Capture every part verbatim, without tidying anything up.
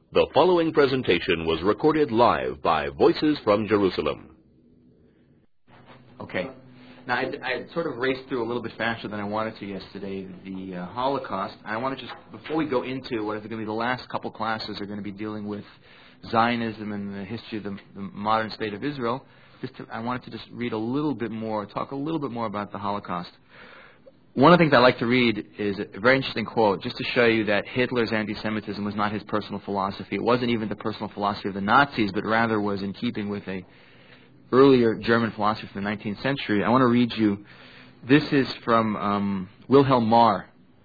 The following presentation was recorded live by Voices from Jerusalem. Okay. Now, I, I sort of raced through a little bit faster than I wanted to yesterday, the uh, Holocaust. I want to just, before we go into what is going to be the last couple classes are going to be dealing with Zionism and the history of the, the modern state of Israel, just to, I wanted to just read a little bit more, talk a little bit more about the Holocaust. One of the things I like to read is a very interesting quote, just to show you that Hitler's anti-Semitism was not his personal philosophy. It wasn't even the personal philosophy of the Nazis, but rather was in keeping with a earlier German philosophy from the nineteenth century. I want to read you, this is from um, Wilhelm Marr,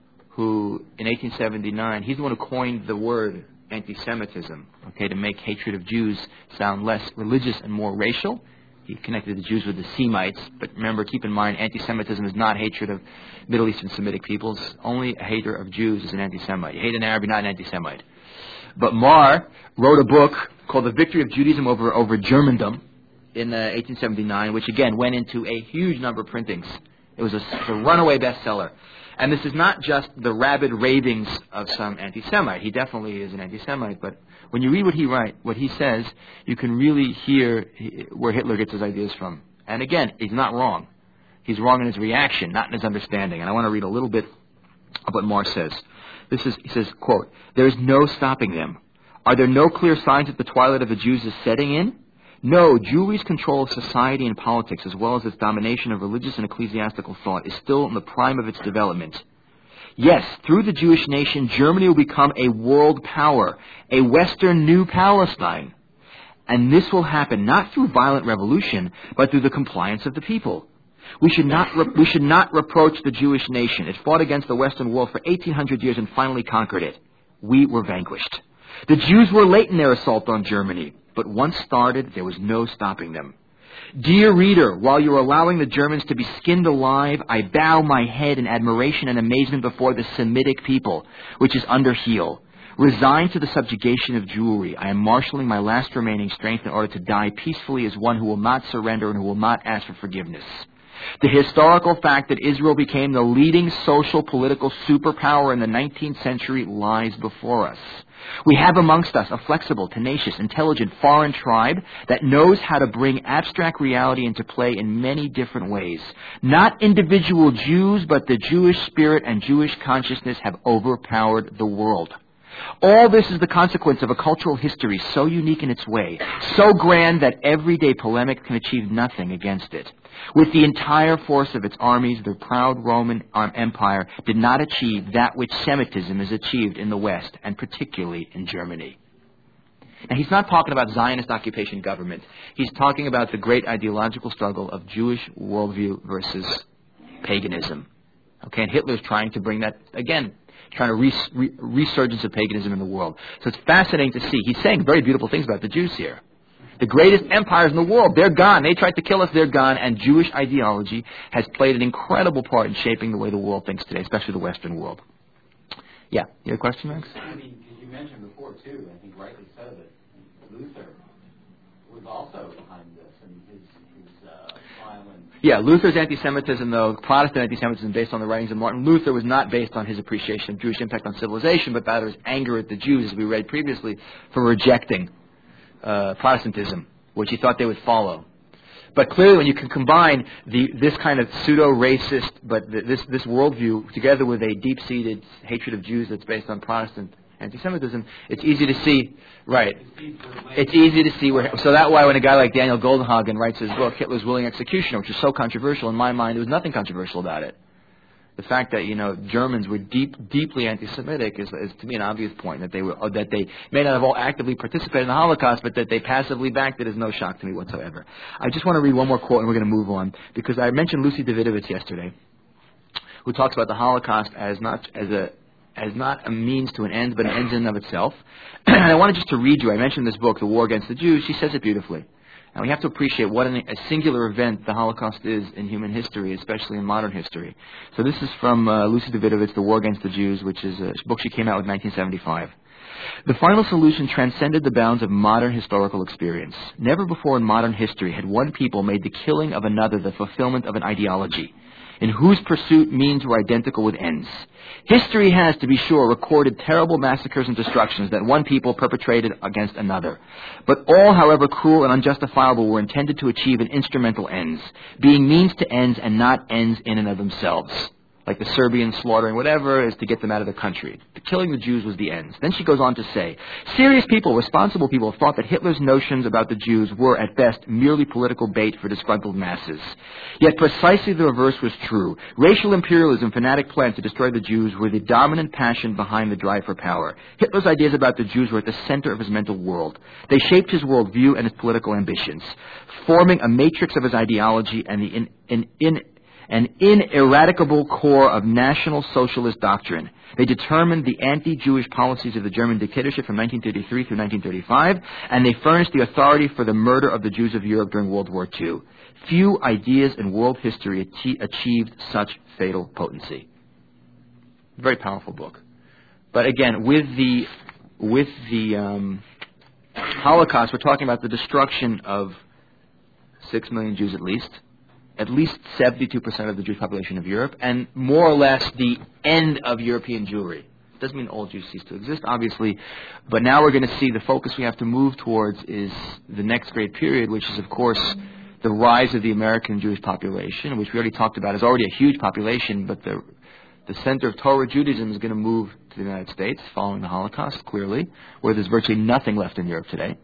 who in eighteen seventy-nine, he's the one who coined the word anti-Semitism, okay, to make hatred of Jews sound less religious and more racial. He connected the Jews with the Semites, but remember, keep in mind, anti-Semitism is not hatred of Middle Eastern Semitic peoples. Only a hater of Jews is an anti-Semite. You hate an Arab, you're not an anti-Semite. But Marr wrote a book called The Victory of Judaism Over, over Germandom in uh, eighteen seventy-nine, which again went into a huge number of printings. It was a, a runaway bestseller. And this is not just the rabid ravings of some anti-Semite. He definitely is an anti-Semite, but when you read what he write, what he says, you can really hear where Hitler gets his ideas from. And again, he's not wrong. He's wrong in his reaction, not in his understanding. And I want to read a little bit of what Marr says. This is, he says, quote, "There is no stopping them. Are there no clear signs that the twilight of the Jews is setting in? No, Jewry's control of society and politics, as well as its domination of religious and ecclesiastical thought, is still in the prime of its development. Yes, through the Jewish nation, Germany will become a world power, a Western New Palestine. And this will happen not through violent revolution, but through the compliance of the people. We should not re- we should not reproach the Jewish nation. It fought against the Western world for eighteen hundred years and finally conquered it. We were vanquished. The Jews were late in their assault on Germany, but once started, there was no stopping them. Dear reader, while you're allowing the Germans to be skinned alive, I bow my head in admiration and amazement before the Semitic people, which is under heel. Resigned to the subjugation of Jewry, I am marshaling my last remaining strength in order to die peacefully as one who will not surrender and who will not ask for forgiveness. The historical fact that Israel became the leading social political superpower in the nineteenth century lies before us. We have amongst us a flexible, tenacious, intelligent foreign tribe that knows how to bring abstract reality into play in many different ways. Not individual Jews, but the Jewish spirit and Jewish consciousness have overpowered the world. All this is the consequence of a cultural history so unique in its way, so grand that everyday polemic can achieve nothing against it. With the entire force of its armies, the proud Roman Empire did not achieve that which Semitism has achieved in the West, and particularly in Germany." Now, he's not talking about Zionist occupation government. He's talking about the great ideological struggle of Jewish worldview versus paganism. Okay, and Hitler's trying to bring that, again, trying to res- re- resurgence of paganism in the world. So it's fascinating to see. He's saying very beautiful things about the Jews here. The greatest empires in the world, they're gone. They tried to kill us, they're gone. And Jewish ideology has played an incredible part in shaping the way the world thinks today, especially the Western world. Yeah, you have a question, Max? I mean, because you mentioned before, too, I think rightly so, that Luther was also behind this, and his, his uh, violent... Yeah, Luther's anti-Semitism, though, Protestant anti-Semitism based on the writings of Martin Luther, was not based on his appreciation of Jewish impact on civilization, but rather his anger at the Jews, as we read previously, for rejecting uh, Protestantism, which he thought they would follow. But clearly, when you can combine the, this kind of pseudo-racist, but the, this, this worldview, together with a deep-seated hatred of Jews that's based on Protestant anti-Semitism, it's easy to see, right, it's easy to see where, so that's why when a guy like Daniel Goldenhagen writes his book, Hitler's Willing Executioner, which is so controversial, in my mind, there was nothing controversial about it. The fact that, you know, Germans were deep, deeply anti-Semitic is, is, to me, an obvious point. That they were, that they may not have all actively participated in the Holocaust, but that they passively backed it is no shock to me whatsoever. I just want to read one more quote, and we're going to move on, because I mentioned Lucy Davidovitz yesterday, who talks about the Holocaust as not as a as not a means to an end, but an end in and of itself. And I wanted just to read you. I mentioned this book, The War Against the Jews. She says it beautifully. And we have to appreciate what an, a singular event the Holocaust is in human history, especially in modern history. So this is from uh, Lucy Davidovitz, The War Against the Jews, which is a book she came out with in nineteen seventy-five. The final solution transcended the bounds of modern historical experience. Never before in modern history had one people made the killing of another the fulfillment of an ideology. in whose pursuit means were identical with ends. History has, to be sure, recorded terrible massacres and destructions that one people perpetrated against another. But all, however cruel and unjustifiable, were intended to achieve an instrumental ends, being means to ends and not ends in and of themselves. Like the Serbians slaughtering whatever is to get them out of the country. The killing the Jews was the ends. Then she goes on to say, serious people, responsible people, thought that Hitler's notions about the Jews were, at best, merely political bait for disgruntled masses. Yet precisely the reverse was true. Racial imperialism, fanatic plans to destroy the Jews were the dominant passion behind the drive for power. Hitler's ideas about the Jews were at the center of his mental world. They shaped his worldview and his political ambitions, forming a matrix of his ideology and the in, in, in an ineradicable core of National Socialist doctrine. They determined the anti-Jewish policies of the German dictatorship from nineteen thirty-three through nineteen thirty-five, and they furnished the authority for the murder of the Jews of Europe during World War Two. Few ideas in world history ach- achieved such fatal potency. Very powerful book. But again, with the with the um, Holocaust, we're talking about the destruction of six million Jews at least. At least seventy-two percent of the Jewish population of Europe, and more or less the end of European Jewry. Doesn't mean all Jews cease to exist, obviously, but now we're going to see the focus we have to move towards is the next great period, which is, of course, the rise of the American Jewish population, which we already talked about is already a huge population, but the the center of Torah Judaism is going to move to the United States following the Holocaust, clearly, where there's virtually nothing left in Europe today.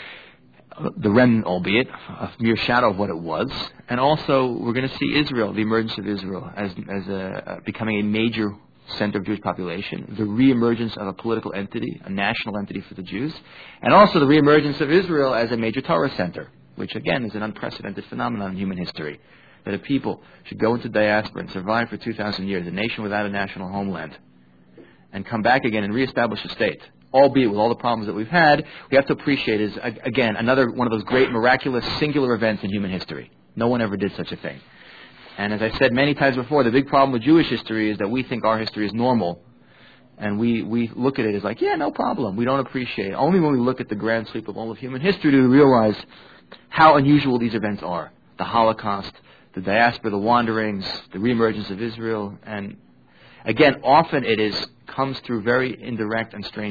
The remnant, albeit, a mere shadow of what it was. And also, we're going to see Israel, the emergence of Israel, as as a, uh, becoming a major center of Jewish population, the reemergence of a political entity, a national entity for the Jews, and also the reemergence of Israel as a major Torah center, which, again, is an unprecedented phenomenon in human history, that a people should go into diaspora and survive for two thousand years, a nation without a national homeland, and come back again and reestablish a state. Albeit with all the problems that we've had, we have to appreciate is, again, another one of those great, miraculous, singular events in human history. No one ever did such a thing. And as I said many times before, the big problem with Jewish history is that we think our history is normal. And we, we look at it as like, yeah, no problem. We don't appreciate it. Only when we look at the grand sweep of all of human history do we realize how unusual these events are. The Holocaust, the diaspora, the wanderings, the reemergence of Israel. And again, often it is comes through very indirect and strange